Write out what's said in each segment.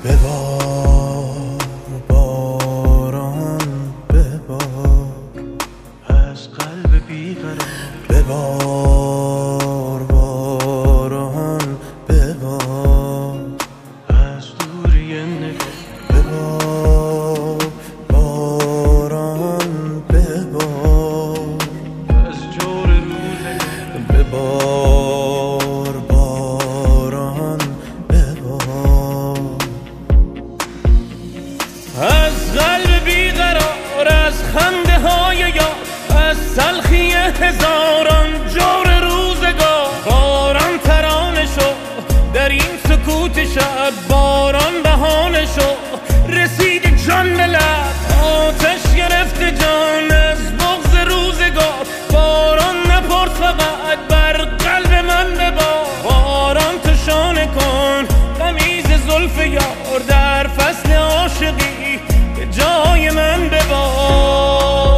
ببار باران ببار از قلب بیقرار، ببار باران ببار از دوری نگاه، ببار باران ببار از جور روزگار، ببار باران ببار از قلب بیقرار، از خنده های یار، از تلخی هزاران جور روزگار. باران ترانه شو در این سکوت شب، باران بهانه شو رسید جان به لب، آتش گرفته جان از بغض روزگار. باران نپرس فقط بر قلب من ببار، باران تو شانه کن قمیز زلف یار، در فصل عاشقی به جای من ببار.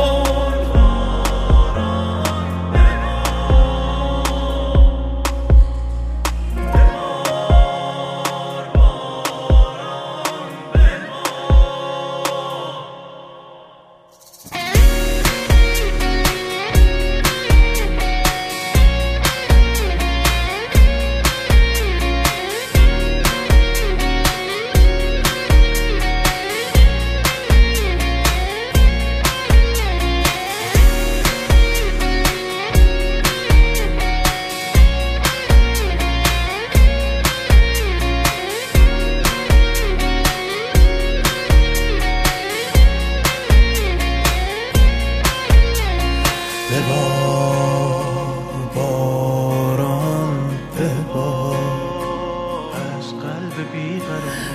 ببار باران ببار از قلب بیقرار،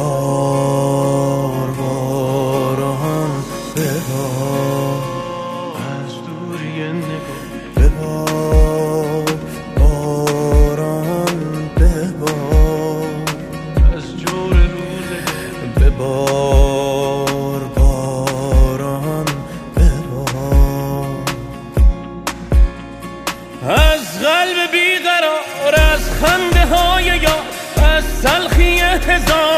ببار باران ببار از دوری نگاه، ببار باران ببار از جور روزگار، ببار باران ببار از قلب بیقرار، از خنده های یار، از تلخی هزار